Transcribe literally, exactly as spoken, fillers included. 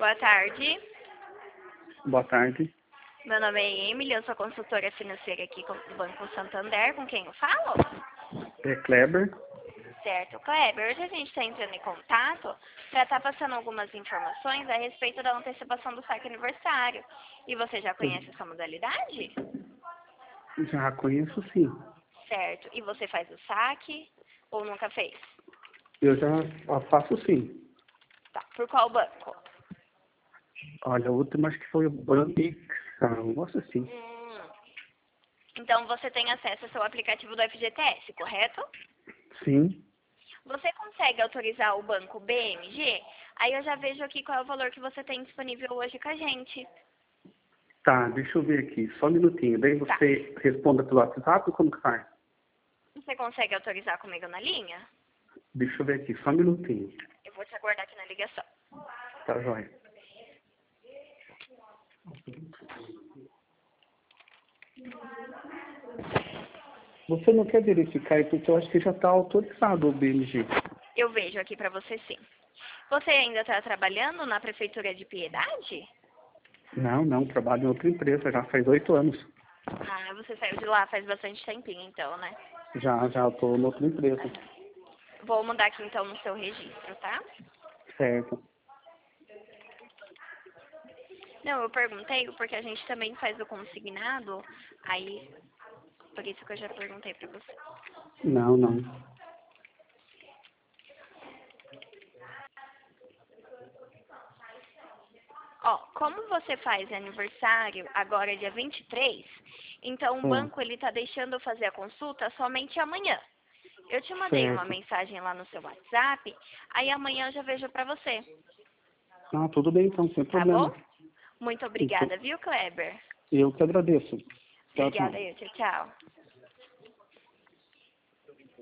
Boa tarde. Boa tarde. Meu nome é Emily, eu sou consultora financeira aqui do Banco Santander. Com quem eu falo? É Kleber. Certo, Kleber. Hoje a gente está entrando em contato para estar passando algumas informações a respeito da antecipação do saque aniversário. E você já conhece essa modalidade? Já conheço, sim. Certo. E você faz o saque ou nunca fez? Eu já faço, sim. Tá. Por qual banco? Olha, a última acho que foi o Banco, um negócio assim. Hum. Então você tem acesso ao seu aplicativo do F G T S, correto? Sim. Você consegue autorizar o banco B M G? Aí eu já vejo aqui qual é o valor que você tem disponível hoje com a gente. Tá, deixa eu ver aqui, só um minutinho. Daí Tá. você responda pelo WhatsApp ou como que faz? Você consegue autorizar comigo na linha? Deixa eu ver aqui, só um minutinho. Eu vou te aguardar aqui na ligação. Tá, joia. Você não quer verificar aí, porque eu acho que já está autorizado o B M G. Eu vejo aqui pra você sim. Você ainda está trabalhando na Prefeitura de Piedade? Não, não, trabalho em outra empresa, já faz oito anos. Ah, você saiu de lá faz bastante tempinho então, né? Já, já estou em outra empresa. Vou mudar aqui então no seu registro, tá? Certo. Não, eu perguntei porque a gente também faz o consignado, aí por isso que eu já perguntei pra você. Não, não. Ó, como você faz aniversário agora dia vinte e três, então o Hum, banco ele tá deixando eu fazer a consulta somente amanhã. Eu te mandei uma certo. mensagem lá no seu WhatsApp, aí amanhã eu já vejo pra você, Ah, tudo bem então, sem tá problema. bom? Muito Então, obrigada, viu, Kleber? eu que agradeço. Tchau, Obrigada tchau. aí, tchau, tchau.